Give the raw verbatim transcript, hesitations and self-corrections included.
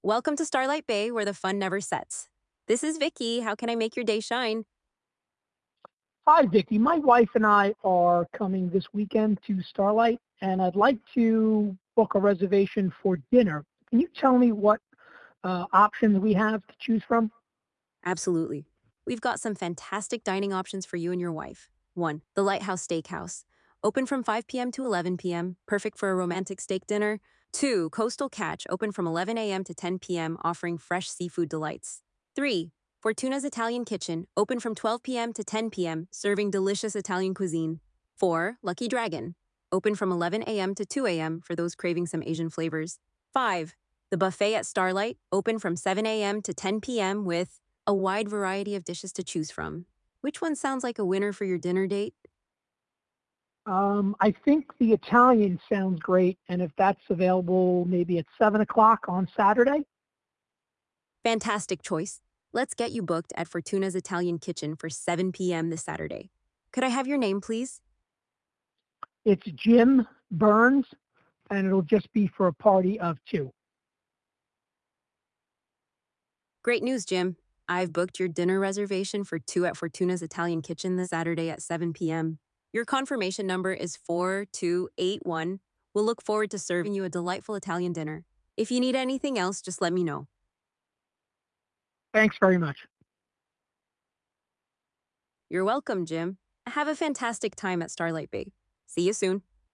Welcome to Starlight Bay, where the fun never sets. This is Vicky. How can I make your day shine? Hi, Vicky. My wife and I are coming this weekend to Starlight, and I'd like to book a reservation for dinner. Can you tell me what uh, options we have to choose from? Absolutely. We've got some fantastic dining options for you and your wife. one. The Lighthouse Steakhouse. Open from five p m to eleven p m, perfect for a romantic steak dinner. two. Coastal Catch. Open from eleven a m to ten p m, offering fresh seafood delights. three. Fortuna's Italian Kitchen. Open from twelve p m to ten p m, serving delicious Italian cuisine. four. Lucky Dragon. Open from eleven a m to two a m for those craving some Asian flavors. five. The Buffet at Starlight. Open from seven a m to ten p m with a wide variety of dishes to choose from. Which one sounds like a winner for your dinner date? Um, I think the Italian sounds great, and if that's available maybe at seven o'clock on Saturday, Fantastic choice. Let's get you booked at Fortuna's Italian Kitchen for seven p m this Saturday. Could I have your name, please? it's Jim Burns, and it'll just be for a party of two. Great news, Jim. I've booked your dinner reservation for two at Fortuna's Italian Kitchen this Saturday at seven p m. Your confirmation number is four two eight one. We'll look forward to serving you a delightful Italian dinner. If you need anything else, just let me know. Thanks very much. You're welcome, Jim. Have a fantastic time at Starlight Bay. See you soon.